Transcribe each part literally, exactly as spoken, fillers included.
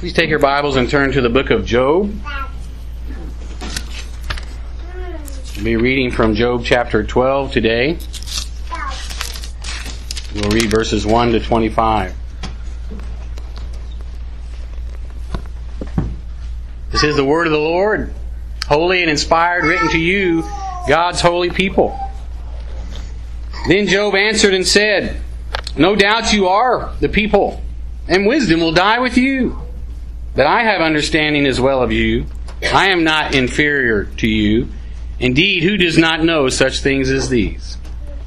Please take your Bibles and turn to the book of Job. We'll be reading from Job chapter twelve today. We'll read verses one to twenty-five. This is the word of the Lord, holy and inspired, written to you, God's holy people. Then Job answered and said, "No doubt you are the people, and wisdom will die with you. But I have understanding as well of you. I am not inferior to you. Indeed, who does not know such things as these?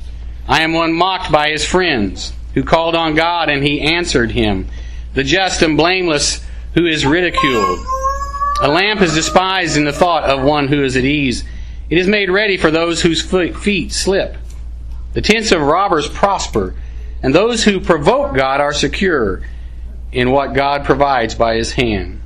I am one mocked by his friends, who called on God, and he answered him, the just and blameless who is ridiculed. A lamp is despised in the thought of one who is at ease. It is made ready for those whose feet slip. The tents of robbers prosper, and those who provoke God are secure in what God provides by his hand.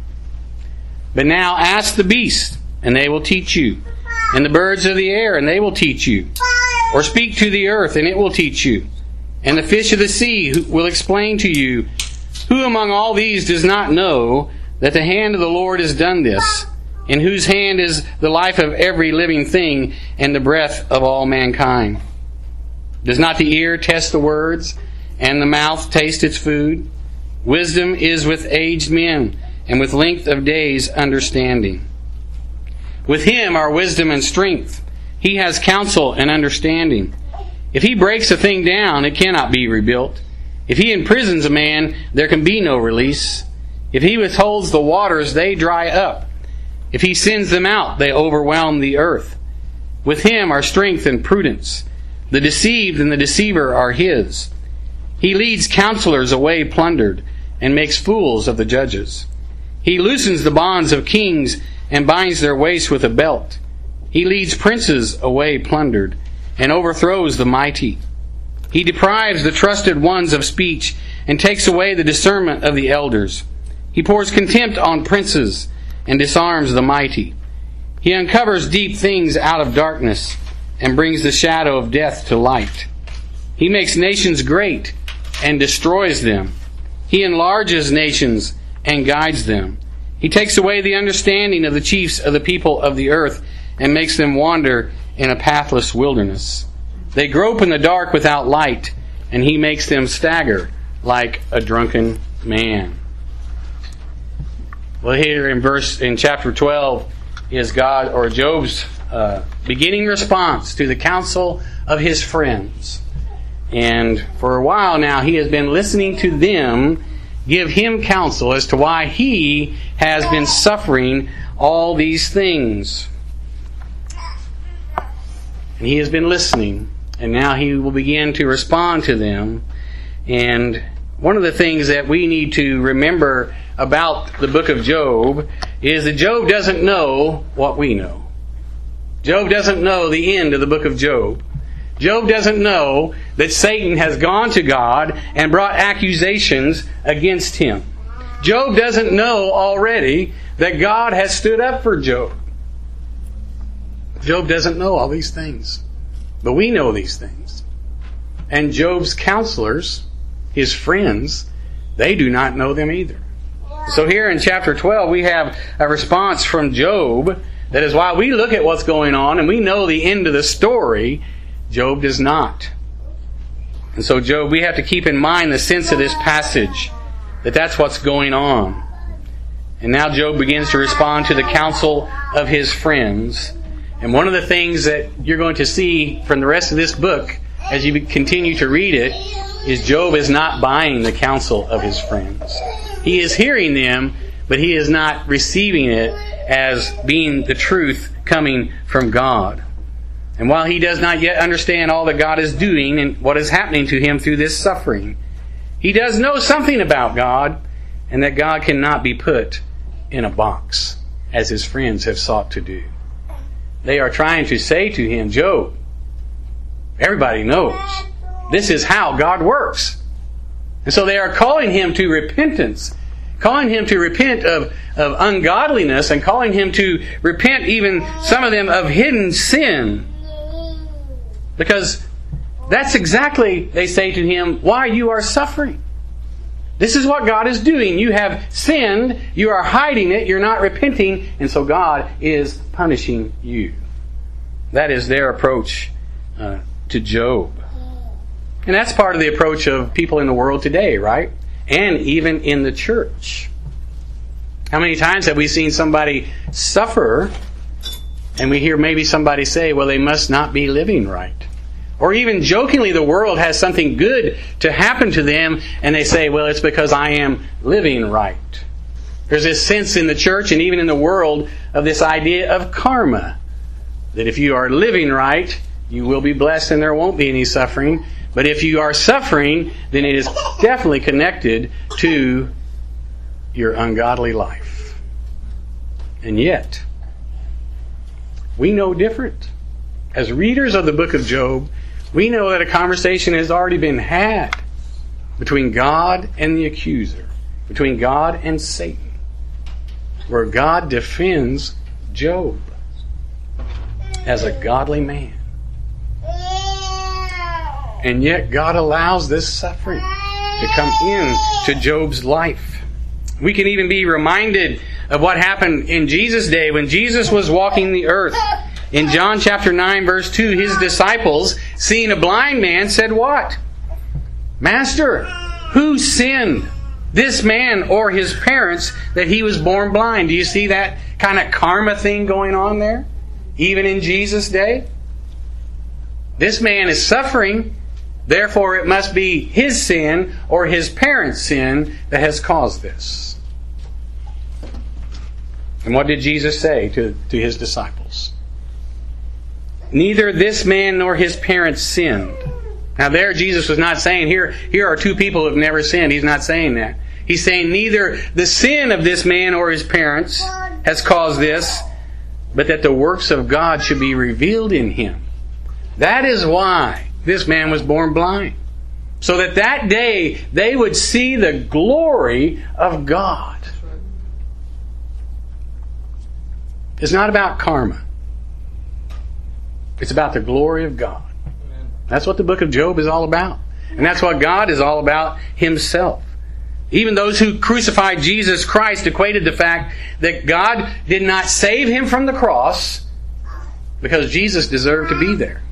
But now ask the beasts, and they will teach you, and the birds of the air, and they will teach you. Or speak to the earth, and it will teach you, and the fish of the sea will explain to you. Who among all these does not know that the hand of the Lord has done this, in whose hand is the life of every living thing, and the breath of all mankind? Does not the ear test the words, and the mouth taste its food? Wisdom is with aged men, and with length of days understanding. With him are wisdom and strength. He has counsel and understanding. If he breaks a thing down, it cannot be rebuilt. If he imprisons a man, there can be no release. If he withholds the waters, they dry up. If he sends them out, they overwhelm the earth. With him are strength and prudence. The deceived and the deceiver are his. He leads counselors away plundered, and makes fools of the judges. He loosens the bonds of kings, and binds their waists with a belt. He leads princes away plundered, and overthrows the mighty. He deprives the trusted ones of speech, and takes away the discernment of the elders. He pours contempt on princes, and disarms the mighty. He uncovers deep things out of darkness, and brings the shadow of death to light. He makes nations great, and destroys them. He enlarges nations, and guides them. He takes away the understanding of the chiefs of the people of the earth, and makes them wander in a pathless wilderness. They grope in the dark without light, and he makes them stagger like a drunken man." Well, here in verse in chapter twelve is God or Job's uh, beginning response to the counsel of his friends. And for a while now, he has been listening to them give him counsel as to why he has been suffering all these things. And he has been listening, and now he will begin to respond to them. And one of the things that we need to remember about the book of Job is that Job doesn't know what we know. Job doesn't know the end of the book of Job. Job doesn't know that Satan has gone to God and brought accusations against him. Job doesn't know already that God has stood up for Job. Job doesn't know all these things. But we know these things. And Job's counselors, his friends, they do not know them either. So here in chapter twelve, we have a response from Job that is why we look at what's going on and we know the end of the story. Job does not. And so Job, we have to keep in mind the sense of this passage, that that's what's going on. And now Job begins to respond to the counsel of his friends. And one of the things that you're going to see from the rest of this book, as you continue to read it, is Job is not buying the counsel of his friends. He is hearing them, but he is not receiving it as being the truth coming from God. And while he does not yet understand all that God is doing and what is happening to him through this suffering, he does know something about God, and that God cannot be put in a box, as his friends have sought to do. They are trying to say to him, "Job, everybody knows this is how God works." And so they are calling him to repentance, calling him to repent of, of ungodliness, and calling him to repent, even some of them, of hidden sin. Because that's exactly, they say to him, why you are suffering. This is what God is doing. You have sinned, you are hiding it, you're not repenting, and so God is punishing you. That is their approach uh, to Job. And that's part of the approach of people in the world today, right? And even in the church. How many times have we seen somebody suffer and we hear maybe somebody say, well, they must not be living right? Or even jokingly, the world has something good to happen to them and they say, well, it's because I am living right. There's this sense in the church and even in the world of this idea of karma. That if you are living right, you will be blessed and there won't be any suffering. But if you are suffering, then it is definitely connected to your ungodly life. And yet, we know different. As readers of the book of Job, we know that a conversation has already been had between God and the accuser, between God and Satan, where God defends Job as a godly man. And yet God allows this suffering to come in to Job's life. We can even be reminded of what happened in Jesus' day when Jesus was walking the earth. In John chapter nine verse two, His disciples, seeing a blind man, said what? Master, who sinned, this man or his parents, that he was born blind? Do you see that kind of karma thing going on there? Even in Jesus' day? This man is suffering. Therefore, it must be his sin or his parents' sin that has caused this. And what did Jesus say to, to His disciples? Neither this man nor his parents sinned. Now there, Jesus was not saying, here, here are two people who have never sinned. He's not saying that. He's saying neither the sin of this man or his parents has caused this, but that the works of God should be revealed in him. That is why this man was born blind. So that that day they would see the glory of God. It's not about karma. It's about the glory of God. That's what the book of Job is all about. And that's what God is all about Himself. Even those who crucified Jesus Christ equated the fact that God did not save Him from the cross because Jesus deserved to be there.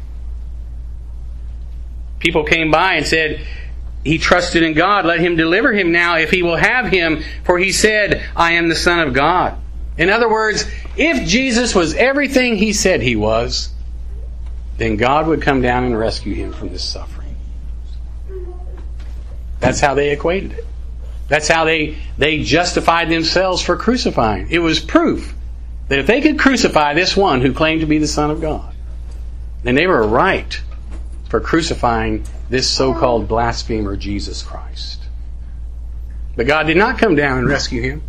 People came by and said, He trusted in God. Let Him deliver him now if He will have him. For He said, I am the Son of God. In other words, if Jesus was everything He said He was, then God would come down and rescue Him from this suffering. That's how they equated it. That's how they, they justified themselves for crucifying. It was proof that if they could crucify this one who claimed to be the Son of God, then they were right for crucifying this so-called blasphemer, Jesus Christ. But God did not come down and rescue Him.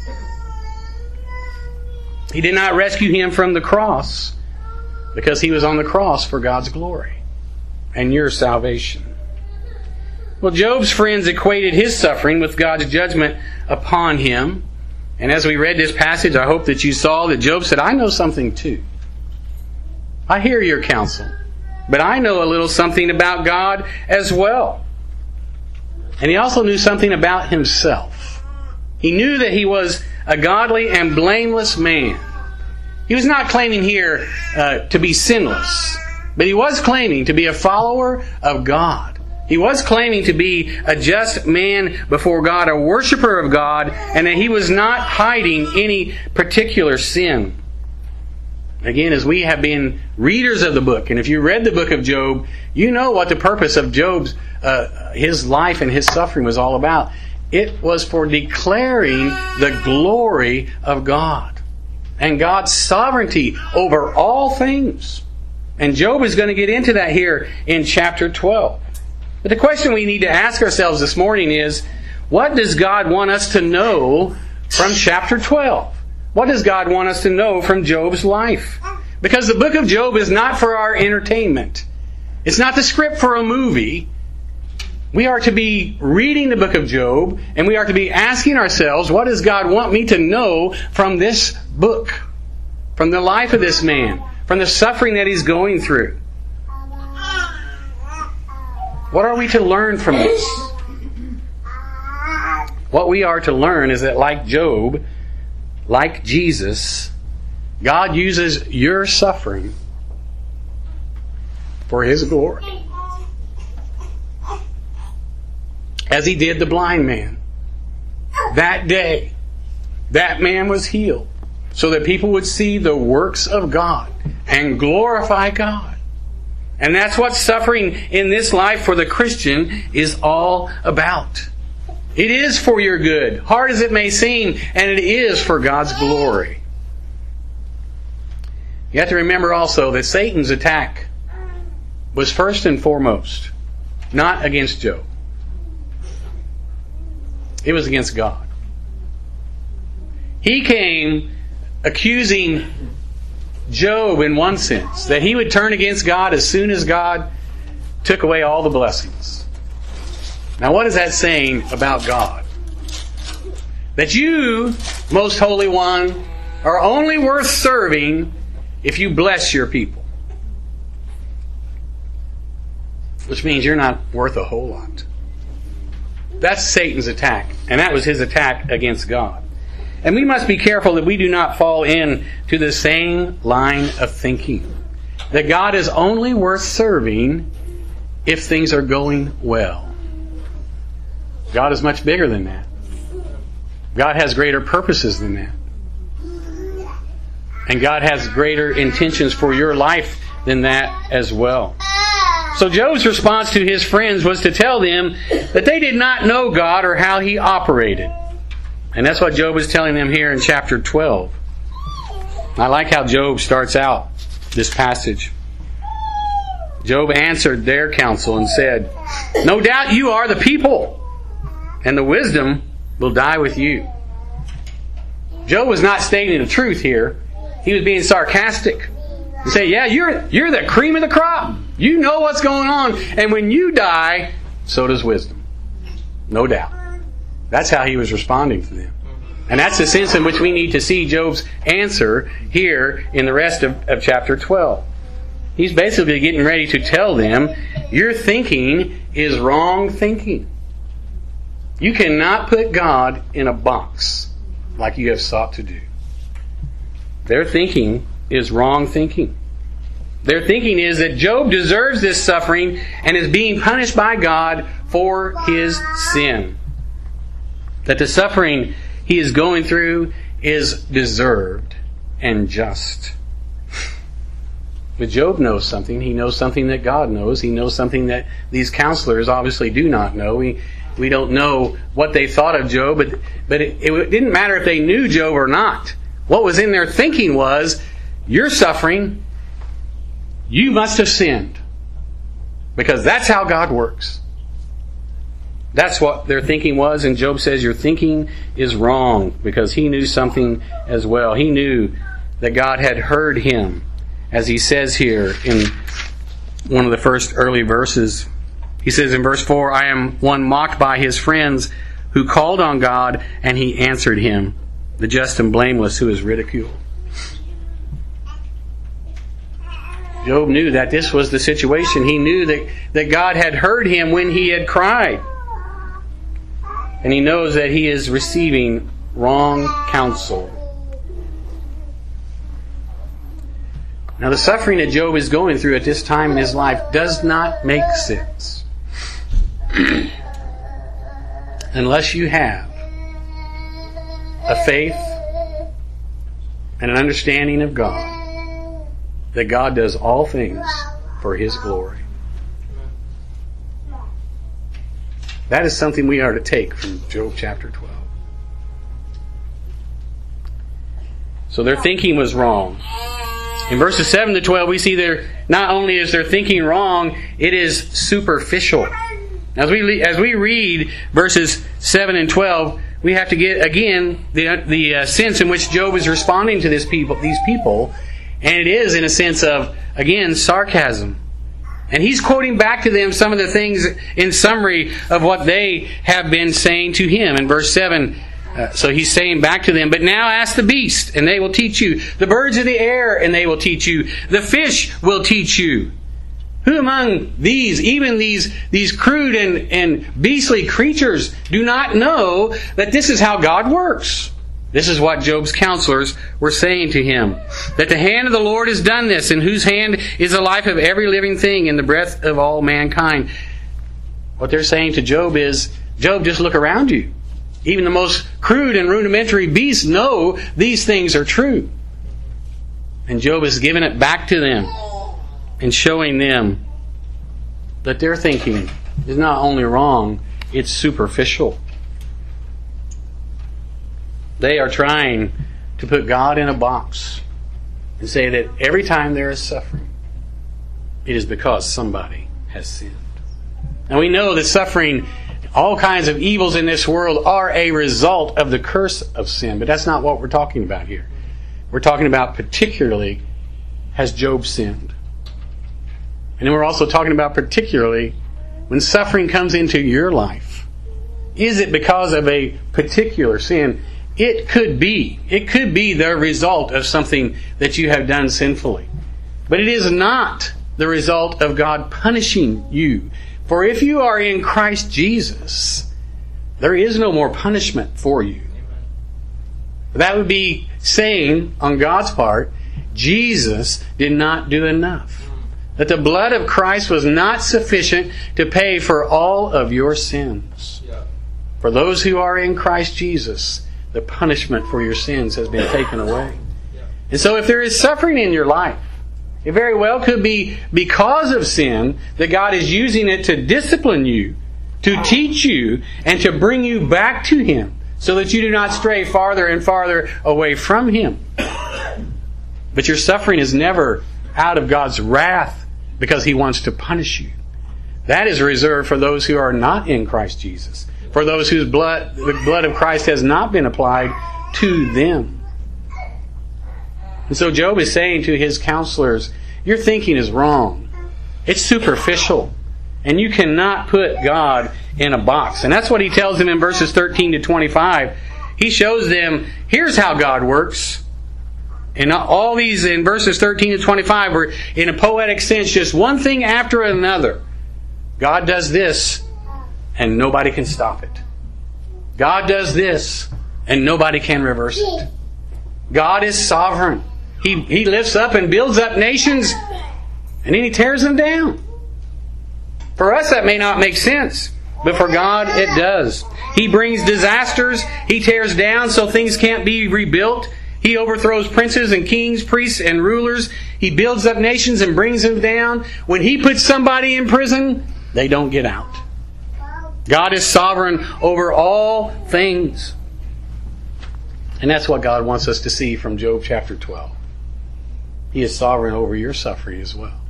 He did not rescue Him from the cross because He was on the cross for God's glory and your salvation. Well, Job's friends equated his suffering with God's judgment upon him. And as we read this passage, I hope that you saw that Job said, I know something too. I hear your counsel, but I know a little something about God as well. And he also knew something about himself. He knew that he was a godly and blameless man. He was not claiming here uh, to be sinless, but he was claiming to be a follower of God. He was claiming to be a just man before God, a worshiper of God, and that he was not hiding any particular sin. Again, as we have been readers of the book, and if you read the book of Job, you know what the purpose of Job's, uh, his life and his suffering was all about. It was for declaring the glory of God and God's sovereignty over all things. And Job is going to get into that here in chapter twelve. But the question we need to ask ourselves this morning is, what does God want us to know from chapter twelve? What does God want us to know from Job's life? Because the book of Job is not for our entertainment. It's not the script for a movie. We are to be reading the book of Job, and we are to be asking ourselves, what does God want me to know from this book? From the life of this man? From the suffering that he's going through? What are we to learn from this? what we are to learn is that like Job, like Jesus, God uses your suffering for His glory. As He did the blind man. That day, that man was healed so that people would see the works of God and glorify God. And that's what suffering in this life for the Christian is all about. It is for your good, hard as it may seem, and it is for God's glory. You have to remember also that Satan's attack was first and foremost not against Job. It was against God. He came accusing Job in one sense, that he would turn against God as soon as God took away all the blessings. Now what is that saying about God? That you, Most Holy One, are only worth serving if you bless your people. Which means you're not worth a whole lot. That's Satan's attack. And that was his attack against God. And we must be careful that we do not fall into the same line of thinking. That God is only worth serving if things are going well. God is much bigger than that. God has greater purposes than that. And God has greater intentions for your life than that as well. So Job's response to his friends was to tell them that they did not know God or how He operated. And that's what Job is telling them here in chapter twelve. I like how Job starts out this passage. Job answered their counsel and said, "No doubt you are the people, and the wisdom will die with you." Job was not stating the truth here. He was being sarcastic. He said, yeah, you're, you're the cream of the crop. You know what's going on. And when you die, so does wisdom. No doubt. That's how he was responding to them. And that's the sense in which we need to see Job's answer here in the rest of, of chapter twelve. He's basically getting ready to tell them, your thinking is wrong thinking. You cannot put God in a box like you have sought to do. Their thinking is wrong thinking. Their thinking is that Job deserves this suffering and is being punished by God for his sin. That the suffering he is going through is deserved and just. But Job knows something. He knows something that God knows. He knows something that these counselors obviously do not know. We, we don't know what they thought of Job, but, but it, it didn't matter if they knew Job or not. What was in their thinking was, you're suffering, you must have sinned. Because that's how God works. That's what their thinking was, and Job says your thinking is wrong, because he knew something as well. He knew that God had heard him, as he says here in one of the first early verses. He says in verse four, I am one mocked by his friends who called on God, and he answered him, the just and blameless who is ridiculed. Job knew that this was the situation. He knew that, that God had heard him when he had cried. And he knows that he is receiving wrong counsel. Now, the suffering that Job is going through at this time in his life does not make sense. Unless you have a faith and an understanding of God, that God does all things for His glory. That is something we are to take from Job chapter twelve. So their thinking was wrong. In verses seven to twelve, we see there not only is their thinking wrong, it is superficial. As we as we read verses seven and twelve, we have to get again the the uh, sense in which Job is responding to this people, these people, and it is in a sense of again sarcasm. And he's quoting back to them some of the things in summary of what they have been saying to him. In verse seven, uh, so he's saying back to them, but now ask the beast, and they will teach you. The birds of the air, and they will teach you. The fish will teach you. Who among these, even these, these crude and, and beastly creatures, do not know that this is how God works? This is what Job's counselors were saying to him. That the hand of the Lord has done this, in whose hand is the life of every living thing and the breath of all mankind. What they're saying to Job is, Job, just look around you. Even the most crude and rudimentary beasts know these things are true. And Job is giving it back to them and showing them that their thinking is not only wrong, it's superficial. They are trying to put God in a box and say that every time there is suffering, it is because somebody has sinned. And we know that suffering, all kinds of evils in this world, are a result of the curse of sin. But that's not what we're talking about here. We're talking about particularly, has Job sinned? And then we're also talking about particularly, when suffering comes into your life, is it because of a particular sin? It could be. It could be the result of something that you have done sinfully. But it is not the result of God punishing you. For if you are in Christ Jesus, there is no more punishment for you. That would be saying, on God's part, Jesus did not do enough. That the blood of Christ was not sufficient to pay for all of your sins. For those who are in Christ Jesus, the punishment for your sins has been taken away. And so if there is suffering in your life, it very well could be because of sin that God is using it to discipline you, to teach you, and to bring you back to Him, so that you do not stray farther and farther away from Him. But your suffering is never out of God's wrath because He wants to punish you. That is reserved for those who are not in Christ Jesus, for those whose blood, the blood of Christ has not been applied to them. And so Job is saying to his counselors, your thinking is wrong. It's superficial. And you cannot put God in a box. And that's what he tells them in verses thirteen to twenty-five. He shows them, here's how God works. And all these in verses thirteen to twenty-five were, in a poetic sense, just one thing after another. God does this, and nobody can stop it. God does this, and nobody can reverse it. God is sovereign. He, he lifts up and builds up nations, and then He tears them down. For us, that may not make sense, but for God, it does. He brings disasters. He tears down so things can't be rebuilt. He overthrows princes and kings, priests and rulers. He builds up nations and brings them down. When He puts somebody in prison, they don't get out. God is sovereign over all things. And that's what God wants us to see from Job chapter twelve. He is sovereign over your suffering as well.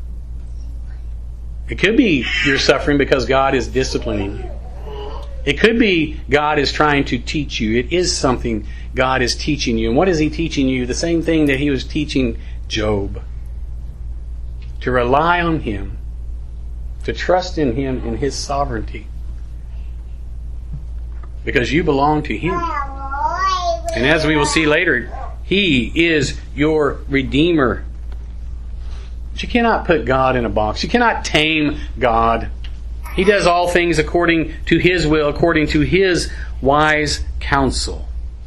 It could be you're suffering because God is disciplining you. It could be God is trying to teach you. It is something God is teaching you. And what is He teaching you? The same thing that He was teaching Job. To rely on Him. To trust in Him in His sovereignty. Because you belong to Him. And as we will see later, He is your Redeemer. But you cannot put God in a box. You cannot tame God. He does all things according to His will, according to His wise counsel.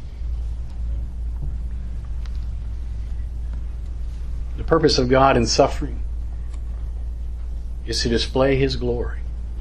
The purpose of God in suffering is to display His glory.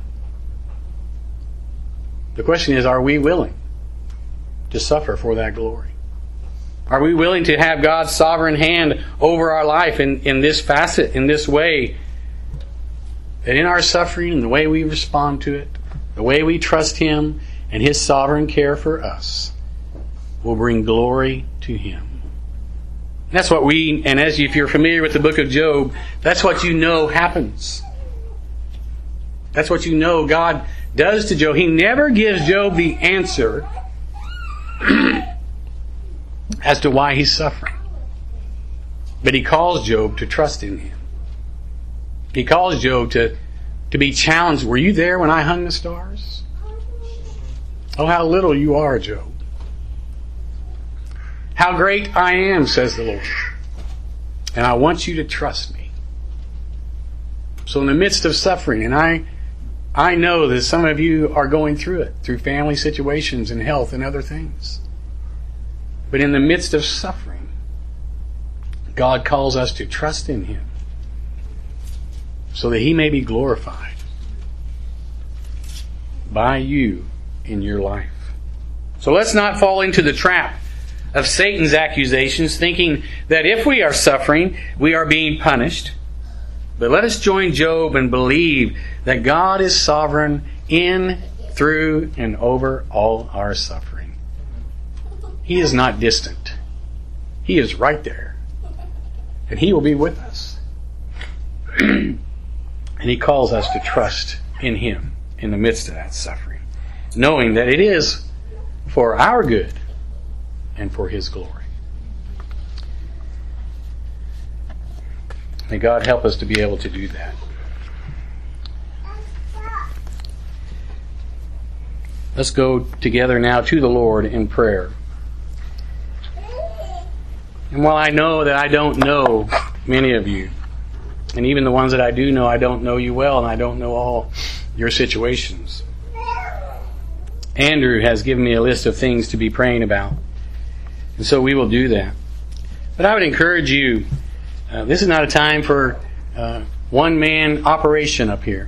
The question is, are we willing to suffer for that glory? Are we willing to have God's sovereign hand over our life in, in this facet, in this way? That in our suffering and the way we respond to it, the way we trust Him and His sovereign care for us, will bring glory to Him. That's what we, and as if you're familiar with the book of Job, that's what you know happens. That's what you know God does to Job. He never gives Job the answer as to why he's suffering. But He calls Job to trust in Him. He calls Job to, to be challenged. Were you there when I hung the stars? Oh, how little you are, Job. How great I am, says the Lord. And I want you to trust me. So in the midst of suffering, and I I know that some of you are going through it, through family situations and health and other things. But in the midst of suffering, God calls us to trust in Him so that He may be glorified by you in your life. So let's not fall into the trap of Satan's accusations, thinking that if we are suffering, we are being punished. But let us join Job and believe that God is sovereign in, through, and over all our suffering. He is not distant. He is right there. And He will be with us. And He calls us to trust in Him in the midst of that suffering, knowing that it is for our good and for His glory. May God help us to be able to do that. Let's go together now to the Lord in prayer. And while I know that I don't know many of you, and even the ones that I do know, I don't know you well, and I don't know all your situations. Andrew has given me a list of things to be praying about. And so we will do that. But I would encourage you, uh, this is not a time for uh, one-man operation up here.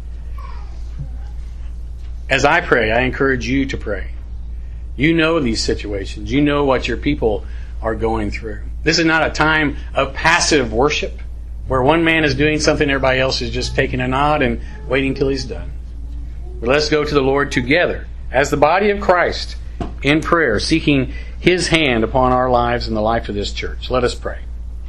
As I pray, I encourage you to pray. You know these situations. You know what your people are going through. This is not a time of passive worship where one man is doing something, everybody else is just taking a nod and waiting till he's done. But let's go to the Lord together as the body of Christ in prayer, seeking His hand upon our lives and the life of this church. Let us pray.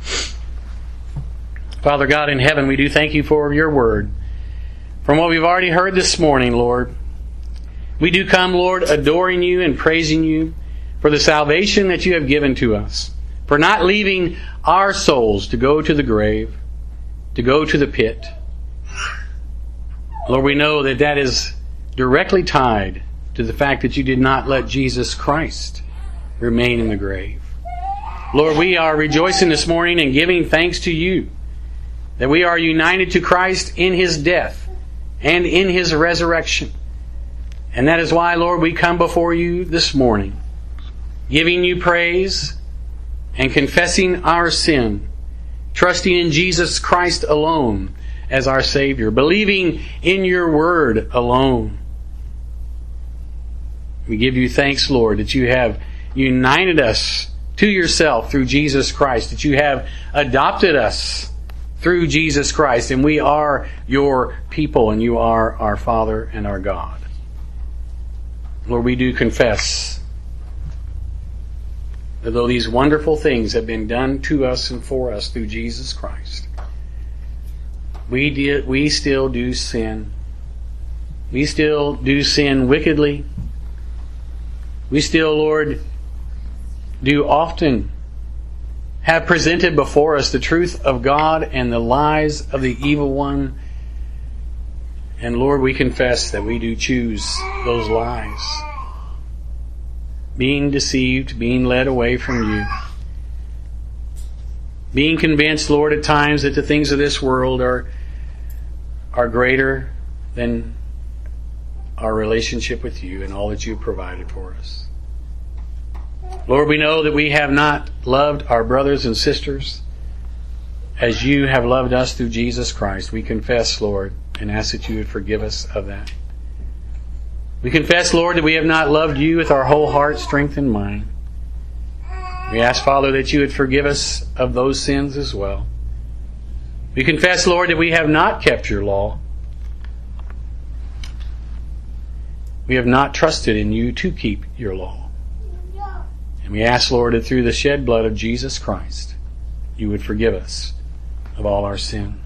Father God in heaven, we do thank You for Your word. From what we've already heard this morning, Lord, we do come, Lord, adoring You and praising You for the salvation that You have given to us, for not leaving our souls to go to the grave, to go to the pit. Lord, we know that that is directly tied to the fact that You did not let Jesus Christ remain in the grave. Lord, we are rejoicing this morning and giving thanks to You that we are united to Christ in His death and in His resurrection. And that is why, Lord, we come before You this morning, giving You praise and confessing our sin, trusting in Jesus Christ alone as our Savior, believing in Your word alone. We give You thanks, Lord, that You have united us to Yourself through Jesus Christ, that You have adopted us through Jesus Christ, and we are Your people, and You are our Father and our God. Lord, we do confess that though these wonderful things have been done to us and for us through Jesus Christ, we did, we still do sin. We still do sin wickedly. We still, Lord, do often have presented before us the truth of God and the lies of the evil one. And Lord, we confess that we do choose those lies. Being deceived, being led away from You. Being convinced, Lord, at times that the things of this world are, are greater than our relationship with You and all that You've provided for us. Lord, we know that we have not loved our brothers and sisters as You have loved us through Jesus Christ. We confess, Lord, and ask that You would forgive us of that. We confess, Lord, that we have not loved You with our whole heart, strength, and mind. We ask, Father, that You would forgive us of those sins as well. We confess, Lord, that we have not kept Your law. We have not trusted in You to keep Your law. And we ask, Lord, that through the shed blood of Jesus Christ, You would forgive us of all our sin.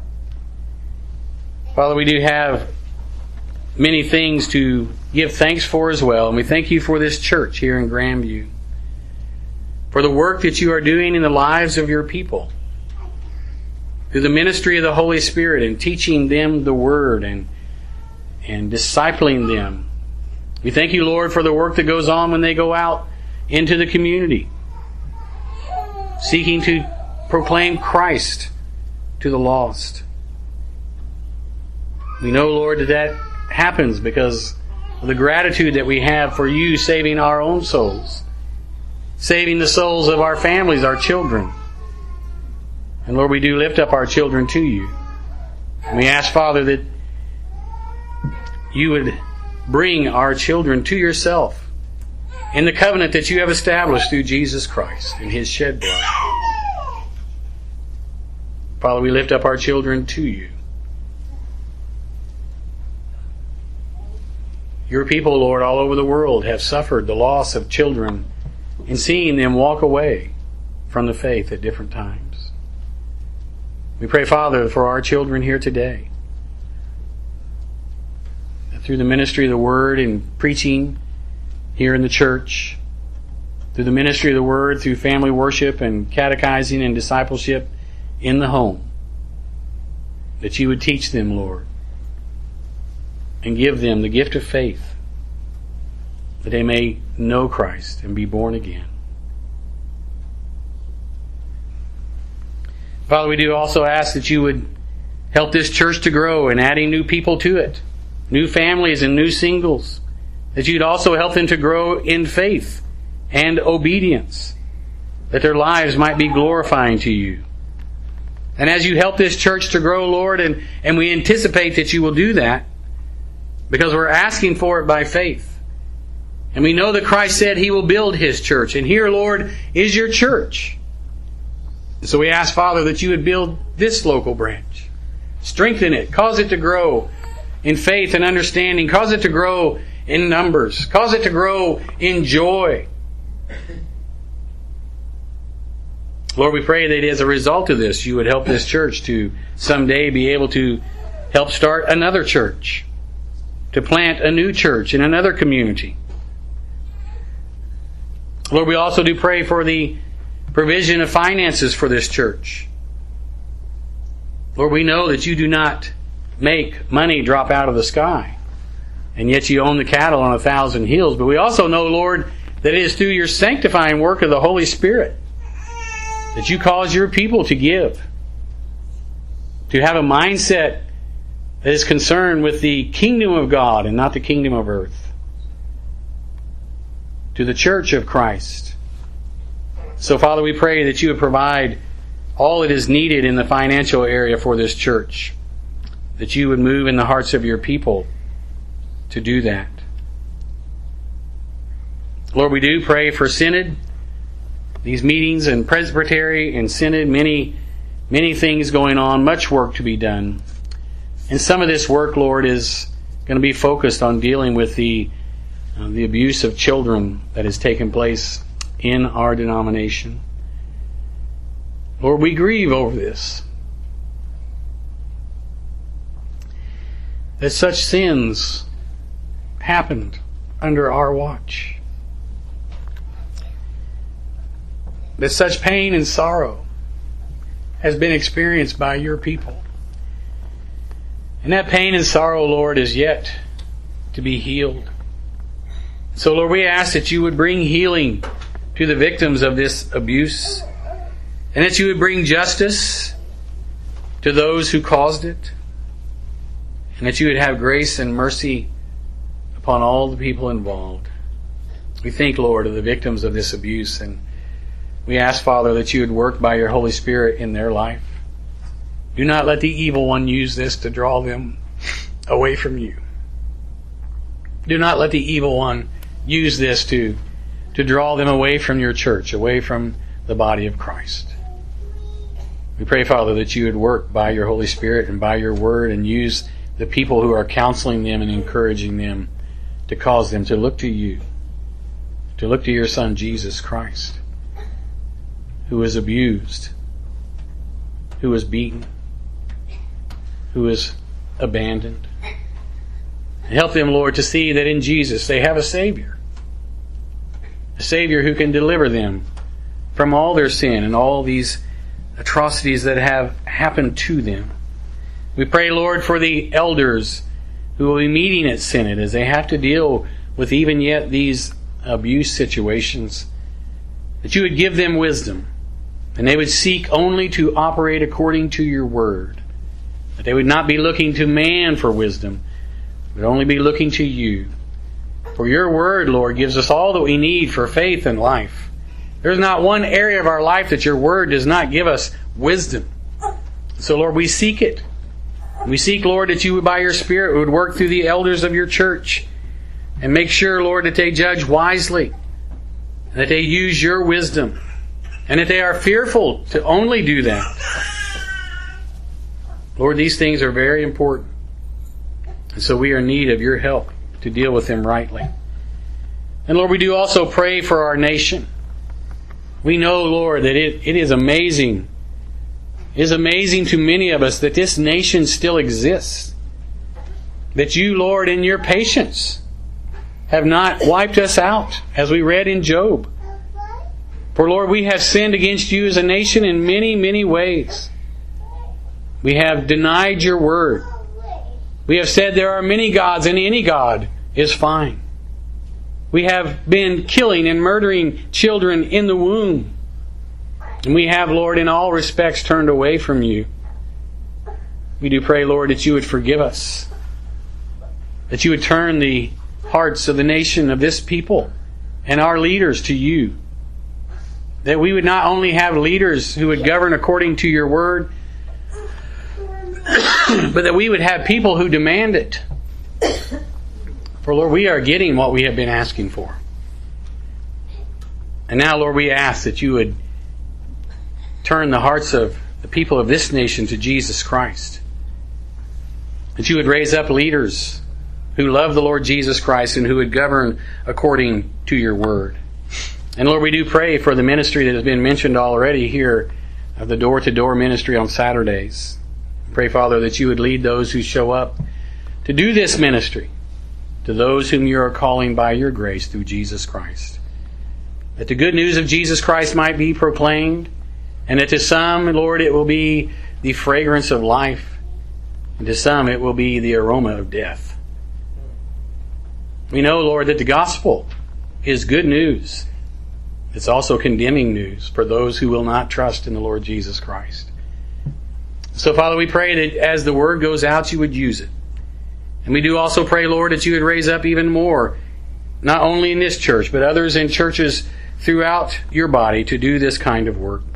Father, we do have many things to give thanks for as well. And we thank You for this church here in Grandview, for the work that You are doing in the lives of Your people, through the ministry of the Holy Spirit and teaching them the Word and, and discipling them. We thank You, Lord, for the work that goes on when they go out into the community, seeking to proclaim Christ to the lost. We know, Lord, that that happens because of the gratitude that we have for you saving our own souls, saving the souls of our families, our children. And Lord, we do lift up our children to you. And we ask, Father, that you would bring our children to yourself in the covenant that you have established through Jesus Christ and His shed blood. Father, we lift up our children to you. Your people, Lord, all over the world have suffered the loss of children in seeing them walk away from the faith at different times. We pray, Father, for our children here today, that through the ministry of the Word and preaching here in the church, through the ministry of the Word, through family worship and catechizing and discipleship in the home, that you would teach them, Lord, and give them the gift of faith, that they may know Christ and be born again. Father, we do also ask that you would help this church to grow in adding new people to it, new families and new singles, that you'd also help them to grow in faith and obedience, that their lives might be glorifying to you. And as you help this church to grow, Lord, and, and we anticipate that you will do that, because we're asking for it by faith. And we know that Christ said He will build His church. And here, Lord, is your church. So we ask, Father, that you would build this local branch. Strengthen it. Cause it to grow in faith and understanding. Cause it to grow in numbers. Cause it to grow in joy. Lord, we pray that as a result of this, you would help this church to someday be able to help start another church, to plant a new church in another community. Lord, we also do pray for the provision of finances for this church. Lord, we know that you do not make money drop out of the sky, and yet you own the cattle on a thousand hills. But we also know, Lord, that it is through your sanctifying work of the Holy Spirit that you cause your people to give, to have a mindset that is concerned with the kingdom of God and not the kingdom of earth, to the church of Christ. So, Father, we pray that you would provide all that is needed in the financial area for this church, that you would move in the hearts of your people to do that. Lord, we do pray for Synod, these meetings and Presbytery and Synod, many, many things going on, much work to be done. And some of this work, Lord, is going to be focused on dealing with the uh, the abuse of children that has taken place in our denomination. Lord, we grieve over this, that such sins happened under our watch, that such pain and sorrow has been experienced by your people. And that pain and sorrow, Lord, is yet to be healed. So, Lord, we ask that you would bring healing to the victims of this abuse, and that you would bring justice to those who caused it, and that you would have grace and mercy upon all the people involved. We thank, Lord, of the victims of this abuse, and we ask, Father, that you would work by your Holy Spirit in their life. Do not let the evil one use this to draw them away from you. Do not let the evil one use this to, to draw them away from your church, away from the body of Christ. We pray, Father, that you would work by your Holy Spirit and by your word, and use the people who are counseling them and encouraging them to cause them to look to you, to look to your Son, Jesus Christ, who was abused, who was beaten, who was abandoned. Help them, Lord, to see that in Jesus they have a Savior. A Savior who can deliver them from all their sin and all these atrocities that have happened to them. We pray, Lord, for the elders who will be meeting at Synod as they have to deal with even yet these abuse situations, that you would give them wisdom, and they would seek only to operate according to your word, That they would not be looking to man for wisdom, but only be looking to you. For your word, Lord, gives us all that we need for faith and life. There's not one area of our life that your word does not give us wisdom. So, Lord, we seek it. We seek, Lord, that you would, by your Spirit, would work through the elders of your church and make sure, Lord, that they judge wisely, and that they use your wisdom, and that they are fearful to only do that. Lord, these things are very important. And so we are in need of your help to deal with them rightly. And Lord, we do also pray for our nation. We know, Lord, that it, it is amazing. It is amazing to many of us that this nation still exists. That you, Lord, in your patience, have not wiped us out, as we read in Job. For, Lord, we have sinned against you as a nation in many, many ways. We have denied your word. We have said there are many gods and any God is fine. We have been killing and murdering children in the womb. And we have, Lord, in all respects turned away from you. We do pray, Lord, that you would forgive us. That you would turn the hearts of the nation, of this people, and our leaders to you. That we would not only have leaders who would govern according to your word, but that we would have people who demand it. For, Lord, we are getting what we have been asking for. And now, Lord, we ask that you would turn the hearts of the people of this nation to Jesus Christ. That you would raise up leaders who love the Lord Jesus Christ and who would govern according to your word. And Lord, we do pray for the ministry that has been mentioned already here of the door-to-door ministry on Saturdays. Pray, Father, that you would lead those who show up to do this ministry to those whom you are calling by your grace through Jesus Christ. That the good news of Jesus Christ might be proclaimed, and that to some, Lord, it will be the fragrance of life, and to some it will be the aroma of death. We know, Lord, that the gospel is good news. It's also condemning news for those who will not trust in the Lord Jesus Christ. So, Father, we pray that as the word goes out, you would use it. And we do also pray, Lord, that you would raise up even more, not only in this church, but others in churches throughout your body to do this kind of work.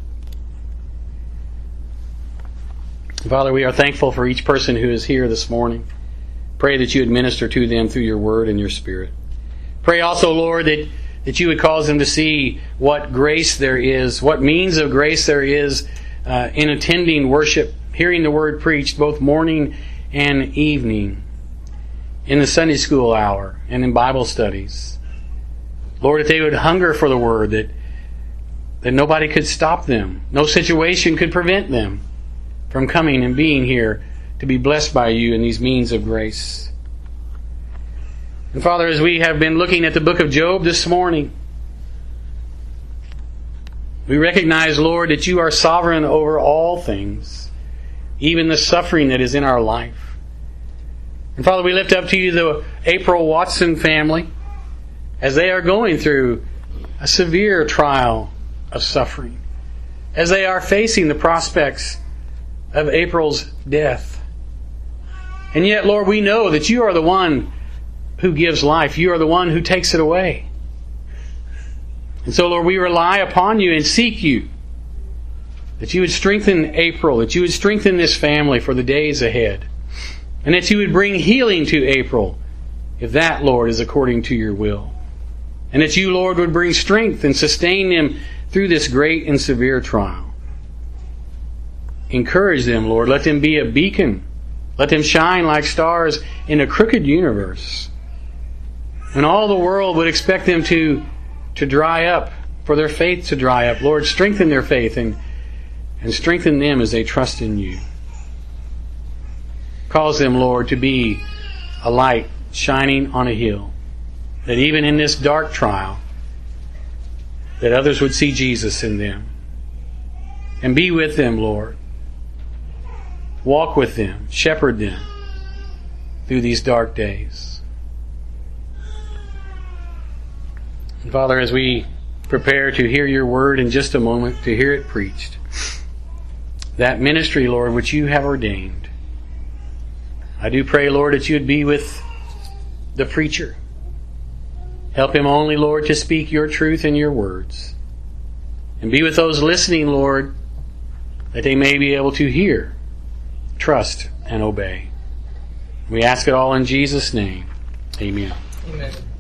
Father, we are thankful for each person who is here this morning. Pray that you would minister to them through your word and your spirit. Pray also, Lord, that, that you would cause them to see what grace there is, what means of grace there is uh, in attending worship, hearing the word preached both morning and evening, in the Sunday school hour and in Bible studies. Lord, if they would hunger for the word, that, that nobody could stop them. No situation could prevent them from coming and being here to be blessed by you in these means of grace. And Father, as we have been looking at the book of Job this morning, we recognize, Lord, that you are sovereign over all things, even the suffering that is in our life. And Father, we lift up to you the April Watson family as they are going through a severe trial of suffering, as they are facing the prospects of April's death. And yet, Lord, we know that you are the one who gives life. You are the one who takes it away. And so, Lord, we rely upon you and seek you, that you would strengthen April, that you would strengthen this family for the days ahead, and that you would bring healing to April, if that, Lord, is according to your will. And that you, Lord, would bring strength and sustain them through this great and severe trial. Encourage them, Lord. Let them be a beacon. Let them shine like stars in a crooked universe. And all the world would expect them to, to dry up, for their faith to dry up. Lord, strengthen their faith and, and strengthen them as they trust in you. Cause them, Lord, to be a light shining on a hill, that even in this dark trial, that others would see Jesus in them. And be with them, Lord. Walk with them, shepherd them through these dark days. And Father, as we prepare to hear your word in just a moment, to hear it preached, that ministry, Lord, which you have ordained, I do pray, Lord, that you would be with the preacher. Help him only, Lord, to speak your truth and your words. And be with those listening, Lord, that they may be able to hear, trust, and obey. We ask it all in Jesus' name. Amen. Amen.